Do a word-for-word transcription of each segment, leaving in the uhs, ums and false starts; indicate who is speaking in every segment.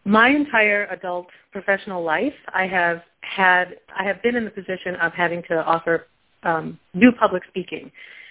Speaker 1: my entire adult professional life, I have had, I have been in the position of having to offer, um, do public speaking.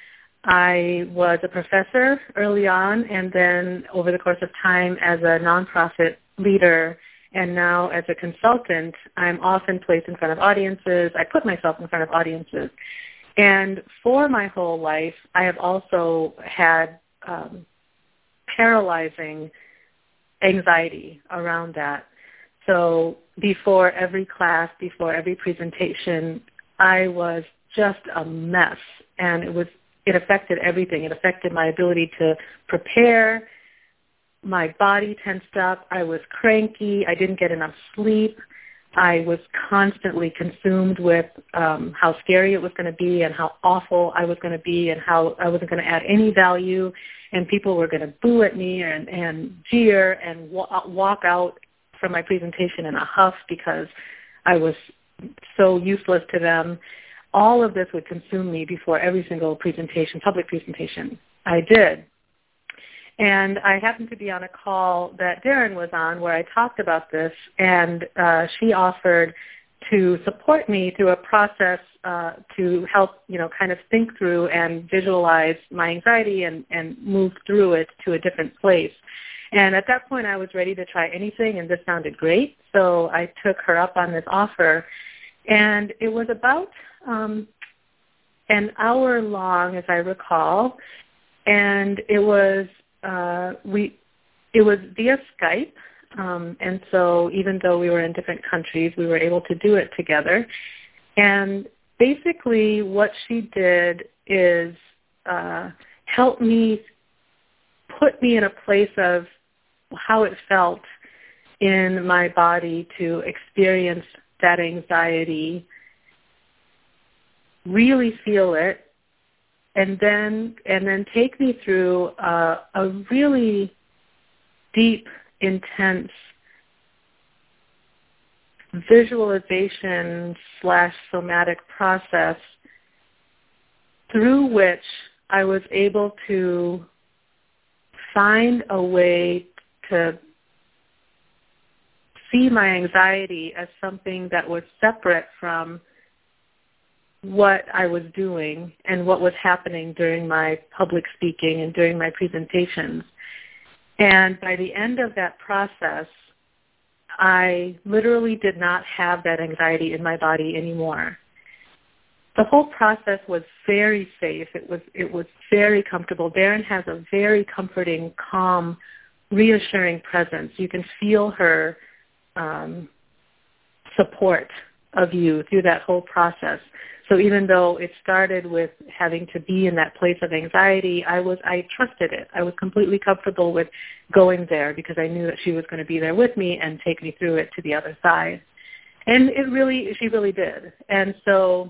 Speaker 1: I was a professor early on, and then over the course of time as a nonprofit leader, and now as a consultant, I'm often placed in front of audiences. I put myself in front of audiences. And for my whole life, I have also had um, paralyzing anxiety around that. So before every class, before every presentation, I was just a mess, and it was it affected everything. It affected my ability to prepare. My body tensed up. I was cranky. I didn't get enough sleep. I was constantly consumed with um, how scary it was going to be and how awful I was going to be and how I wasn't going to add any value, and people were going to boo at me and, and jeer and wa- walk out from my presentation in a huff because I was so useless to them. All of this would consume me before every single presentation, public presentation I did. And I happened to be on a call that Darren was on where I talked about this, and uh, she offered to support me through a process uh, to help, you know, kind of think through and visualize my anxiety and, and move through it to a different place. And at that point, I was ready to try anything, and this sounded great. So I took her up on this offer. And it was about um, an hour long, as I recall, and it was uh, we it was via Skype. Um, and so even though we were in different countries, we were able to do it together. And basically, what she did is uh, help me put me in a place of how it felt in my body to experience that anxiety, really feel it, and then and then take me through uh, a really deep, intense visualization slash somatic process through which I was able to find a way to see my anxiety as something that was separate from what I was doing and what was happening during my public speaking and during my presentations. And by the end of that process, I literally did not have that anxiety in my body anymore. The whole process was very safe. It was it was very comfortable. Darren has a very comforting, calm, reassuring presence. You can feel her um, support of you through that whole process. So even though it started with having to be in that place of anxiety, I was I trusted it. I was completely comfortable with going there because I knew that she was going to be there with me and take me through it to the other side. And it really, she really did. And so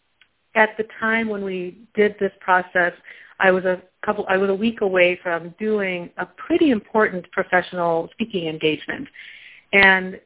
Speaker 1: at the time when we did this process, I was a couple, I was a week away from doing a pretty important professional speaking engagement. And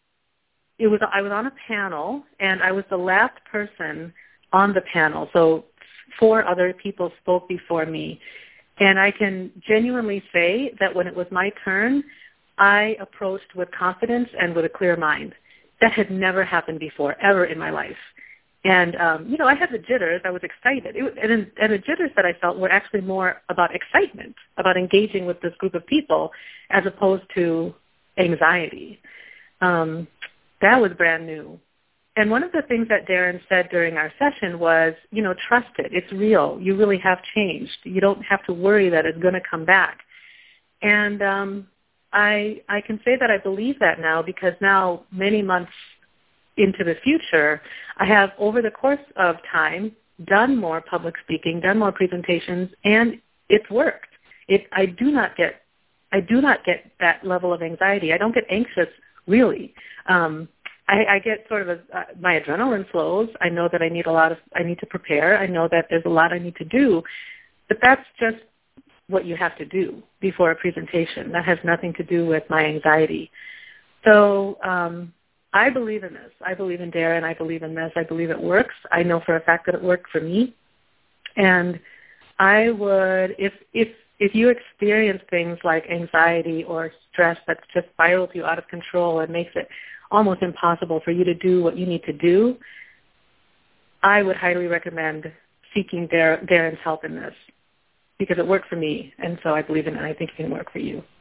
Speaker 1: it was, I was on a panel, and I was the last person on the panel. So four other people spoke before me. And I can genuinely say that when it was my turn, I approached with confidence and with a clear mind. That had never happened before, ever in my life. And, um, you know, I had the jitters. I was excited. It was, and, and the jitters that I felt were actually more about excitement, about engaging with this group of people, as opposed to anxiety. Um, that was brand new. And one of the things that Darren said during our session was, you know, trust it. It's real. You really have changed. You don't have to worry that it's going to come back. And um, I I can say that I believe that now, because now, many months into the future, I have, over the course of time, done more public speaking, done more presentations, and it's worked. It I do not get I do not get that level of anxiety. I don't get anxious, really. Um, I, I get sort of a, uh, my adrenaline flows. I know that I need a lot of I need to prepare. I know that there's a lot I need to do, but that's just what you have to do before a presentation. That has nothing to do with my anxiety. So um, I believe in this. I believe in Darren. I believe in this. I believe it works. I know for a fact that it worked for me. And I would, if if if you experience things like anxiety or stress that's just spirals you out of control and makes it almost impossible for you to do what you need to do, I would highly recommend seeking Dar- Darren's help in this, because it worked for me, and so I believe in it, and I think it can work for you.